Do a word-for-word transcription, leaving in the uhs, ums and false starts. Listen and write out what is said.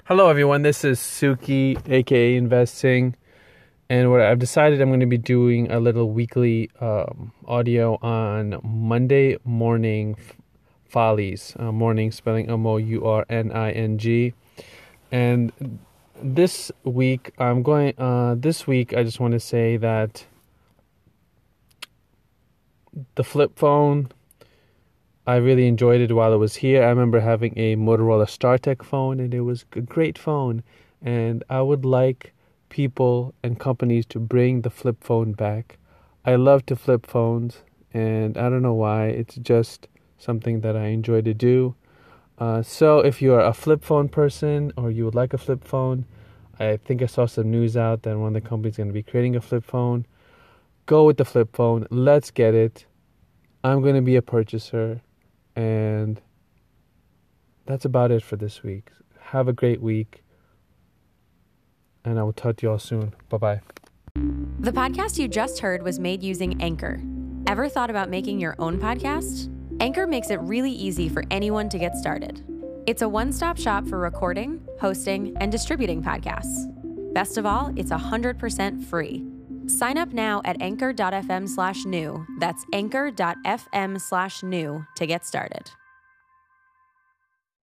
Hello, everyone. This is Suki, aka Investing, and what I've decided I'm going to be doing a little weekly um, audio on Monday morning f- follies. Uh, morning spelling M O U R N I N G, and this week I'm going. Uh, this week I just want to say that the flip phone, I really enjoyed it while it was here. I remember having a Motorola StarTech phone, and it was a great phone. And I would like people and companies to bring the flip phone back. I love to flip phones, and I don't know why. It's just something that I enjoy to do. Uh, so if you are a flip phone person or you would like a flip phone, I think I saw some news out that one of the companies is going to be creating a flip phone. Go with the flip phone. Let's get it. I'm going to be a purchaser. And that's about it for this week. Have a great week. And I will talk to you all soon. Bye-bye. The podcast you just heard was made using Anchor. Ever thought about making your own podcast? Anchor makes it really easy for anyone to get started. It's a one-stop shop for recording, hosting, and distributing podcasts. Best of all, it's one hundred percent free. Sign up now at anchor.fm slash new. That's anchor.fm slash new to get started.